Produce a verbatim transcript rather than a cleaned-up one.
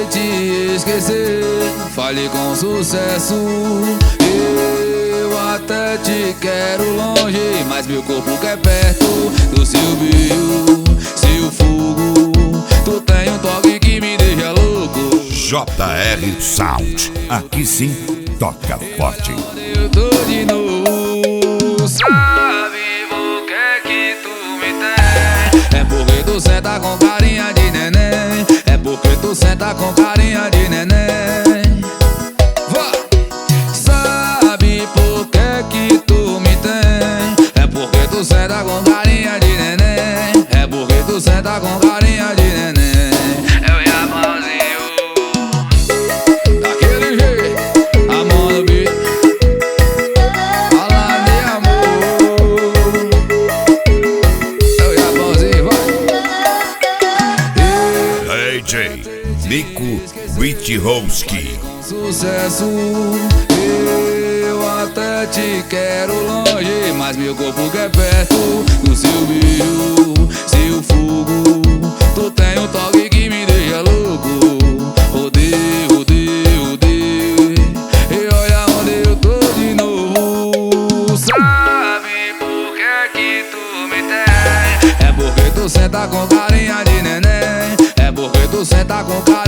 tentei te esquecer, falhei com sucesso. Eu até te quero longe, mas meu corpo quer perto do seu beijo, seu fogo. Tu tem um toque que me deixa louco. J R Sound, aqui sim toca forte. Eu tô de novo, sabe por que que tu me tem? É porque tu senta com carinha de neném, é porque tu senta com carinha de neném. Vai! Sabe por que que tu me tem? É porque tu senta com carinha de neném, é porque tu senta com carinha de neném. Eu e a mãozinho daquele jeito, a mão no beat, fala de amor. Eu e a mãozinho, vai! D J Nico Witchowski. Sucesso, eu até te quero longe, mas meu corpo quer perto do seu beijo, seu fogo. Tu tem um toque que me deixa louco. Odeio, odeio, odeio. E olha onde eu tô de novo. Sabe por que que tu me tem? É porque tu senta com carinha de neném, é porque tu senta com carinha